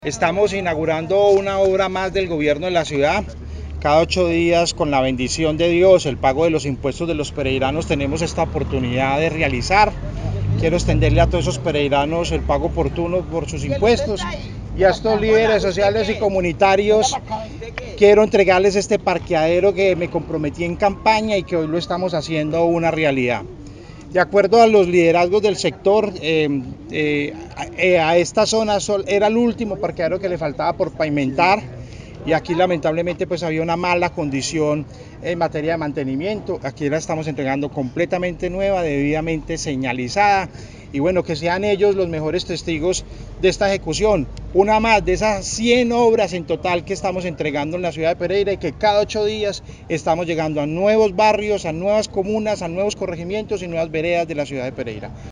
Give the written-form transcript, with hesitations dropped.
Estamos inaugurando una obra más del gobierno de la ciudad. Cada 8 días, con la bendición de Dios, el pago de los impuestos de los pereiranos, tenemos esta oportunidad de realizar. Quiero extenderle a todos esos pereiranos el pago oportuno por sus impuestos, y a estos líderes sociales y comunitarios quiero entregarles este parqueadero que me comprometí en campaña y que hoy lo estamos haciendo una realidad. De acuerdo a los liderazgos del sector, a esta zona era el último parqueadero que le faltaba por pavimentar, y aquí lamentablemente pues había una mala condición en materia de mantenimiento. Aquí la estamos entregando completamente nueva, debidamente señalizada, y bueno, que sean ellos los mejores testigos de esta ejecución. Una más de esas 100 obras en total que estamos entregando en la ciudad de Pereira, y que cada 8 días estamos llegando a nuevos barrios, a nuevas comunas, a nuevos corregimientos y nuevas veredas de la ciudad de Pereira.